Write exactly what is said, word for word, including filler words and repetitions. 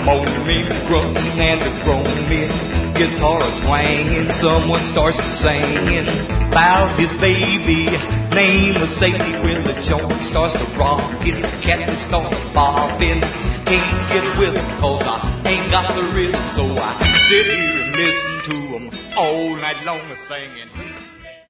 moaning, grunting, and a groaning. Guitar twanging, someone starts to singing about his baby. Name was Sadie with the joint starts to rockin'. Cats start bobbing. Can't get with him cause I ain't got the rhythm. So I sit here and listen to him all night long singing.